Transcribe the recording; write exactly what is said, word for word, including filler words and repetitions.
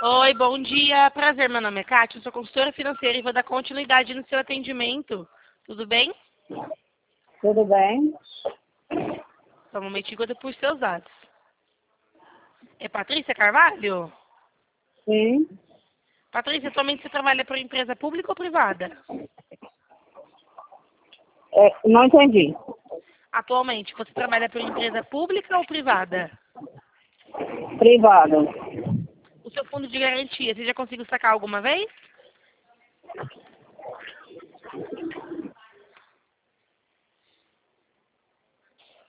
Oi, bom dia. Prazer, meu nome é Kátia, eu sou consultora financeira e vou dar continuidade no seu atendimento. Tudo bem? Tudo bem? Só um momentinho que eu dou por seus dados. É Patrícia Carvalho? Sim. Patrícia, atualmente você trabalha para empresa pública ou privada? É, não entendi. Atualmente, você trabalha para empresa pública ou privada? Privado. O seu fundo de garantia, você já conseguiu sacar alguma vez?